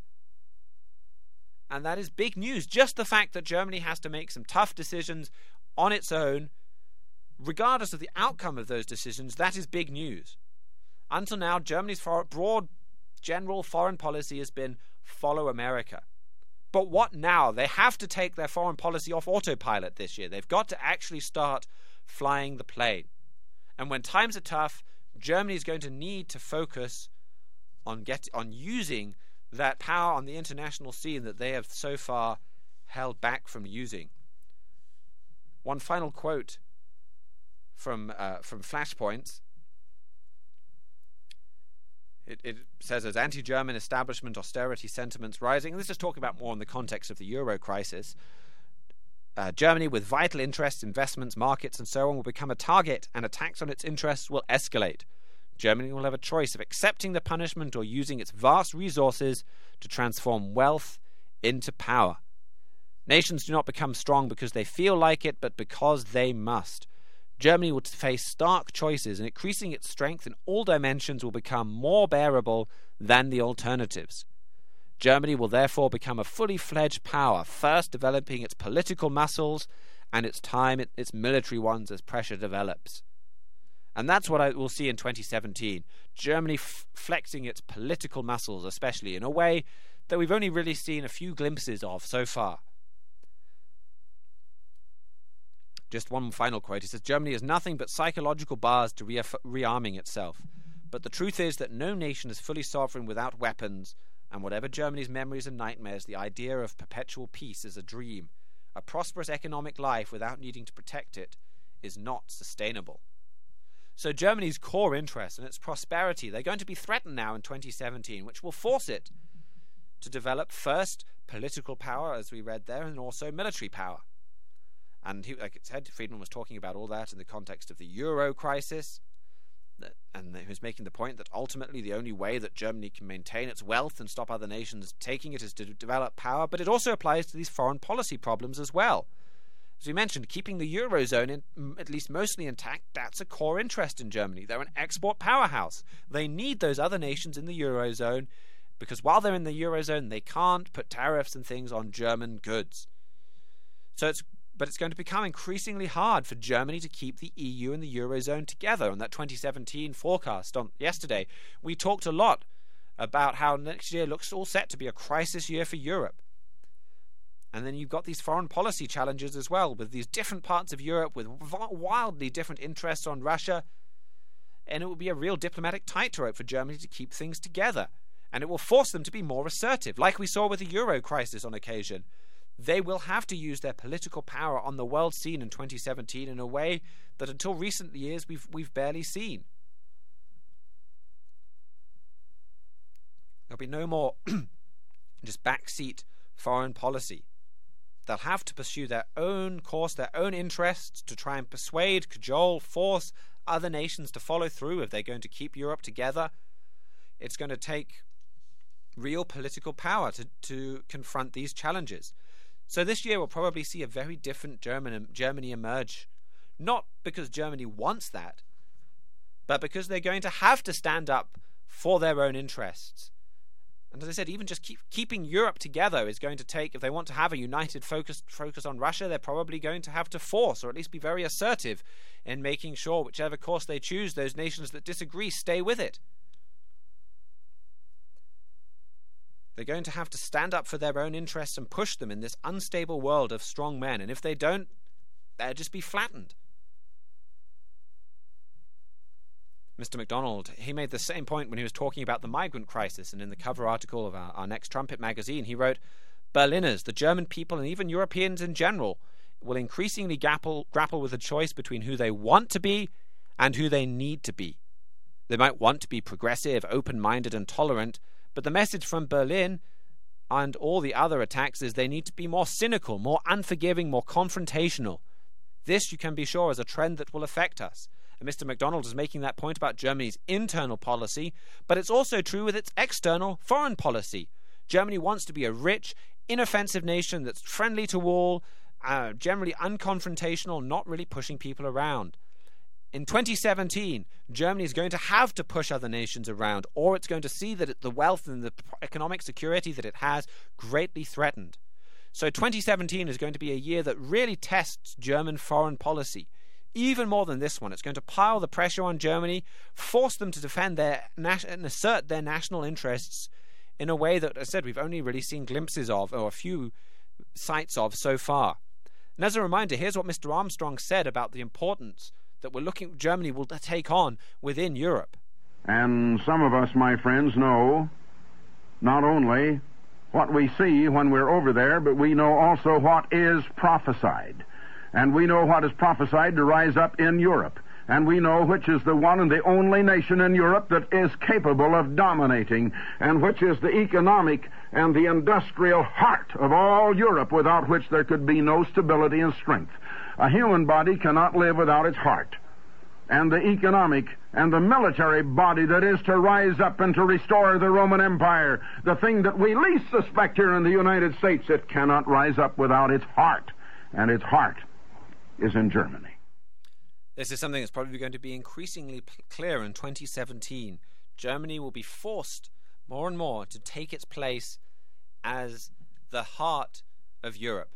And that is big news. Just the fact that Germany has to make some tough decisions on its own, regardless of the outcome of those decisions, that is big news. Until now, Germany's broad general foreign policy has been follow America. But what now? They have to take their foreign policy off autopilot this year. They've got to actually start flying the plane. And when times are tough, Germany is going to need to focus on get on using that power on the international scene that they have so far held back from using. One final quote from uh, from Flashpoint. It, it says, as anti-German establishment austerity sentiments rising, and this is talking about more in the context of the Euro crisis, uh, Germany, with vital interests, investments, markets, and so on, will become a target, and attacks on its interests will escalate. Germany will have a choice of accepting the punishment or using its vast resources to transform wealth into power. Nations do not become strong because they feel like it, but because they must. Germany will face stark choices, and increasing its strength in all dimensions will become more bearable than the alternatives. Germany will therefore become a fully fledged power, first developing its political muscles and its time its military ones as pressure develops. And that's what I will see in twenty seventeen. Germany f- flexing its political muscles, especially in a way that we've only really seen a few glimpses of so far. Just one final quote. He says, Germany is nothing but psychological bars to re- rearming itself. But the truth is that no nation is fully sovereign without weapons, and whatever Germany's memories and nightmares, the idea of perpetual peace is a dream. A prosperous economic life without needing to protect it is not sustainable. So Germany's core interests and its prosperity, they're going to be threatened now in twenty seventeen, which will force it to develop first political power, as we read there, and also military power. And he, like it said, Friedman was talking about all that in the context of the Euro crisis, and he was making the point that ultimately the only way that Germany can maintain its wealth and stop other nations taking it is to develop power, but it also applies to these foreign policy problems as well. As we mentioned, keeping the Eurozone in, at least mostly intact, that's a core interest in Germany. They're an export powerhouse. They need those other nations in the Eurozone because while they're in the Eurozone, they can't put tariffs and things on German goods. So it's But it's going to become increasingly hard for Germany to keep the E U and the Eurozone together. On that twenty seventeen forecast on yesterday, we talked a lot about how next year looks all set to be a crisis year for Europe. And then you've got these foreign policy challenges as well, with these different parts of Europe with wildly different interests on Russia. And it will be a real diplomatic tightrope for Germany to keep things together. And it will force them to be more assertive, like we saw with the Euro crisis on occasion. They will have to use their political power on the world scene in twenty seventeen in a way that until recent years we've we've barely seen. There'll be no more just backseat foreign policy. They'll have to pursue their own course, their own interests, to try and persuade, cajole, force other nations to follow through if they're going to keep Europe together. It's going to take real political power to, to confront these challenges. So this year we'll probably see a very different German, Germany emerge. Not because Germany wants that, but because they're going to have to stand up for their own interests. And as I said, even just keep, keeping Europe together is going to take, if they want to have a united focus, focus on Russia, they're probably going to have to force, or at least be very assertive in making sure whichever course they choose, those nations that disagree stay with it. They're going to have to stand up for their own interests and push them in this unstable world of strong men. And if they don't, they'll just be flattened. Mister MacDonald, he made the same point when he was talking about the migrant crisis. And in the cover article of our, our next Trumpet magazine, he wrote, Berliners, the German people, and even Europeans in general, will increasingly grapple, grapple with the choice between who they want to be and who they need to be. They might want to be progressive, open-minded, and tolerant, but the message from Berlin and all the other attacks is they need to be more cynical, more unforgiving, more confrontational. This, you can be sure, is a trend that will affect us. And Mister MacDonald is making that point about Germany's internal policy, but it's also true with its external foreign policy. Germany wants to be a rich, inoffensive nation that's friendly to all, uh, generally unconfrontational, not really pushing people around. In twenty seventeen, Germany is going to have to push other nations around, or it's going to see that it, the wealth and the economic security that it has greatly threatened. So twenty seventeen is going to be a year that really tests German foreign policy. Even more than this one, it's going to pile the pressure on Germany, force them to defend their and assert their national interests in a way that, as I said, we've only really seen glimpses of, or a few sights of so far. And as a reminder, here's what Mister Armstrong said about the importance that we're looking Germany will take on within Europe. And some of us, my friends, know not only what we see when we're over there, but we know also what is prophesied. And we know what is prophesied to rise up in Europe. And we know which is the one and the only nation in Europe that is capable of dominating, and which is the economic and the industrial heart of all Europe, without which there could be no stability and strength. A human body cannot live without its heart. And the economic and the military body that is to rise up and to restore the Roman Empire, the thing that we least suspect here in the United States, it cannot rise up without its heart. And its heart is in Germany. This is something that's probably going to be increasingly clear in twenty seventeen. Germany will be forced more and more to take its place as the heart of Europe.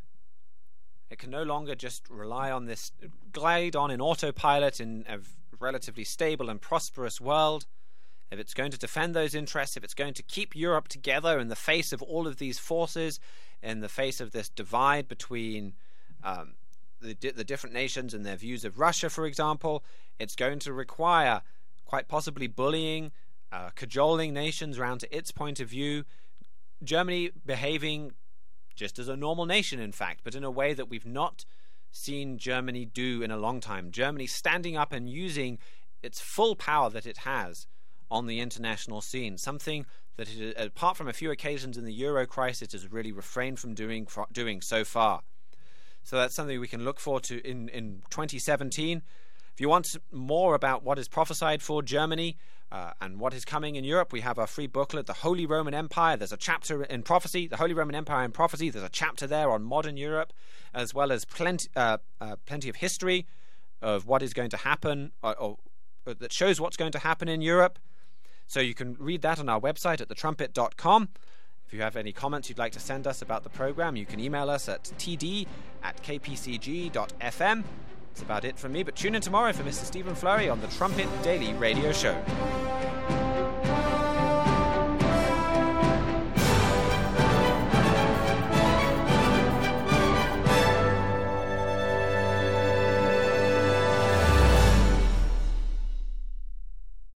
It can no longer just rely on this, glide on in autopilot in a relatively stable and prosperous world. If it's going to defend those interests, if it's going to keep Europe together in the face of all of these forces, in the face of this divide between um, the, the different nations and their views of Russia, for example, it's going to require quite possibly bullying, uh, cajoling nations around to its point of view, Germany behaving just as a normal nation, in fact, but in a way that we've not seen Germany do in a long time. Germany standing up and using its full power that it has on the international scene, something that it, apart from a few occasions in the Euro crisis, has really refrained from doing doing so far. So that's something we can look forward to in, in twenty seventeen. If you want more about what is prophesied for Germany uh, and what is coming in Europe, we have our free booklet, The Holy Roman Empire. There's a chapter in Prophecy, The Holy Roman Empire in Prophecy. There's a chapter there on modern Europe, as well as plenty, uh, uh, plenty of history of what is going to happen, or, or, or that shows what's going to happen in Europe. So you can read that on our website at the trumpet dot com. If you have any comments you'd like to send us about the program, you can email us at t d at k p c g dot f m. That's about it from me, but tune in tomorrow for Mister Stephen Flurry on the Trumpet Daily Radio Show.